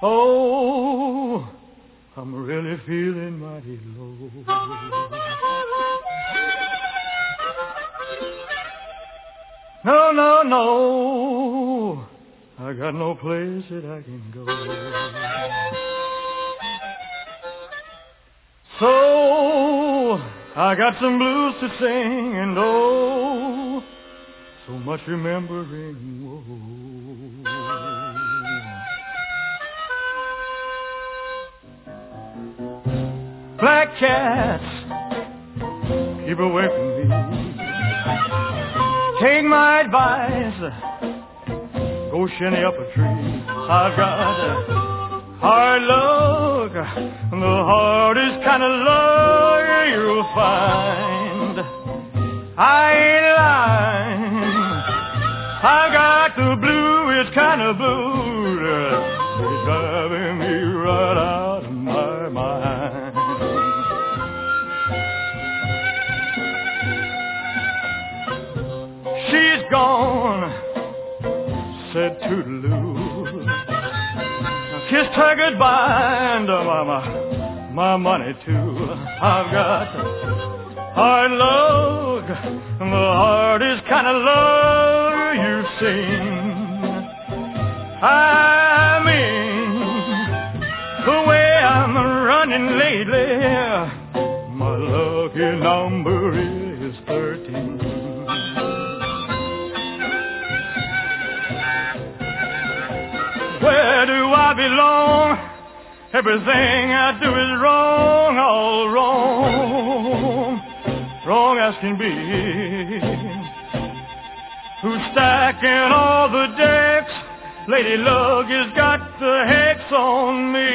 Oh, I'm really feeling mighty low. No, no, no, I got no place that I can go. So I got some blues to sing, and oh, so much remembering. Whoa. Black cats, keep away from me. Take my advice, go shinny up a tree. I've got hard luck, the hardest kind of luck you'll find. I ain't lying, I got the bluest kind of blues. It's driving me right out of my mind. She's gone, said toodaloo. Kissed her goodbye and my money too. I've got hard luck, the hardest kind of luck you've seen. I mean, the way I'm running lately, my lucky number is 13. Where do I belong? Everything I do is wrong, all wrong, wrong as can be. Who's stacking all the decks? Lady Luck has got the hex on me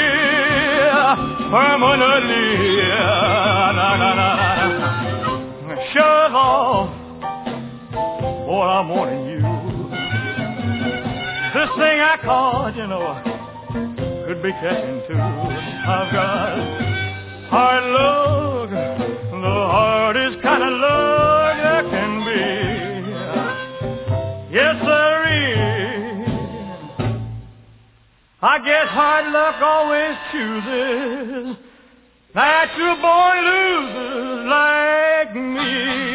permanently. Shove off, boy, I'm warning you. This thing I caught, you know, could be catching too. I've got hard luck, the hardest kind of luck there can be. Yes, sirree. I guess hard luck always chooses natural born losers like me.